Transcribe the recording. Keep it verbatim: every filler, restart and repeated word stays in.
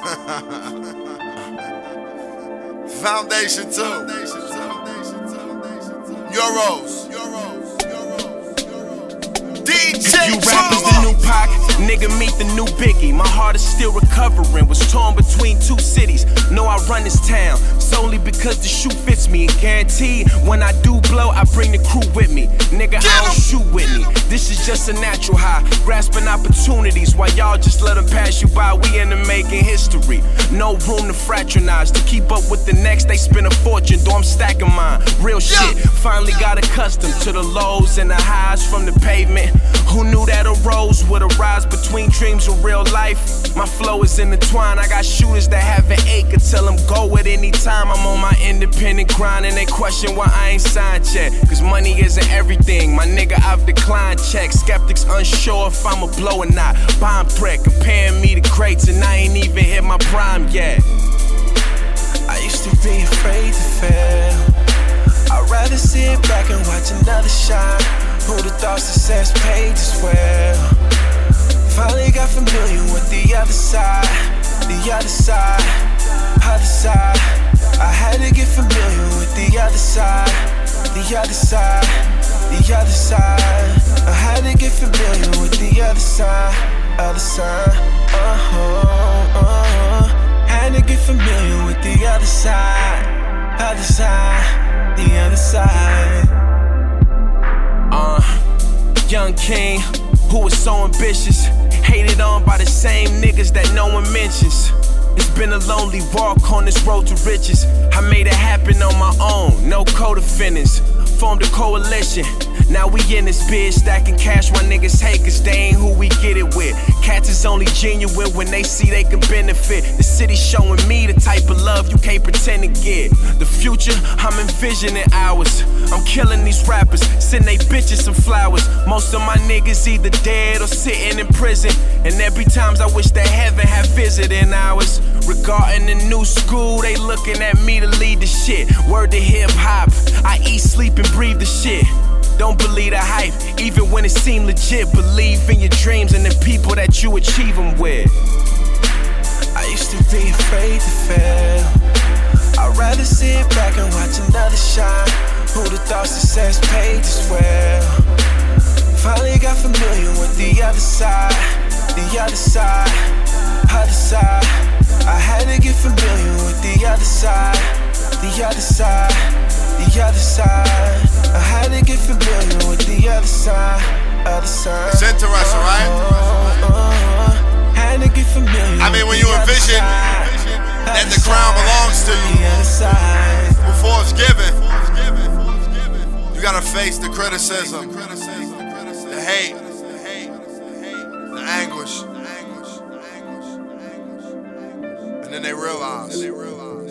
Foundation two. Euros. D J If you rap is the new Pac, nigga meet the new Biggie. My heart is still recovering, was torn between two cities. Know I run this town solely because the shoe fits me. And guaranteed, when I do blow, I bring the crew with me. Nigga, I don't shoot with me. This is just a natural high, grasping opportunities while y'all just let them pass you by. We in the making history. No room to fraternize. To keep up with the next, they spend a fortune, though I'm stacking mine. Real shit, finally got accustomed to the lows and the highs from the pavement. Who knew that a rose would arise between dreams and real life? My flow is intertwined. I got shooters that have an acre, tell them go at any time. I'm on my independent grind and they question why I ain't signed yet. Cause money isn't everything, my nigga, I've declined checks. Skeptics unsure if I'm a blow or not. Bomb threat comparing me to greats and I ain't even hit my prime yet. I used to be afraid to fail. I'd rather sit back and watch another shine. Who'da thought success paid as well? Finally got familiar with the other side, the other side, other side. I had to get familiar with the other side, the other side, the other side. I had to get familiar with the other side, other side. Uh-huh, uh-huh. Had to get familiar with the other side, other side, the other side. Uh, young king, who was so ambitious, hated on by the same niggas that no one mentions. It's been a lonely walk on this road to riches. I made it happen on my own, no co-defendants. Formed a coalition, now we in this bitch stacking cash while niggas hate cause they ain't who we get it with. Cats is only genuine when they see they can benefit. The city showing me the type of love you can't pretend to get. The future, I'm envisioning ours. I'm killing these rappers, send they bitches some flowers. Most of my niggas either dead or sitting in prison. And every times I wish that heaven had visiting hours. Regarding the new school, they looking at me to lead the shit. Word to hip hop, I eat, sleep, and breathe the shit. Don't believe the hype, even when it seemed legit. Believe in your dreams and the people that you achieve them with. I used to be afraid to fail. I'd rather sit back and watch another shine. Who'da thought success paid as well? Finally got familiar with the other side, the other side, other side. I had to get familiar with the other side, the other side, the other side. I had to get familiar with the other side, other side. It's interesting, right? Uh, uh, had to get familiar. I mean, when you envision that the crown belongs to you before it's given, you gotta face the criticism, the hate, the anguish. And then they realize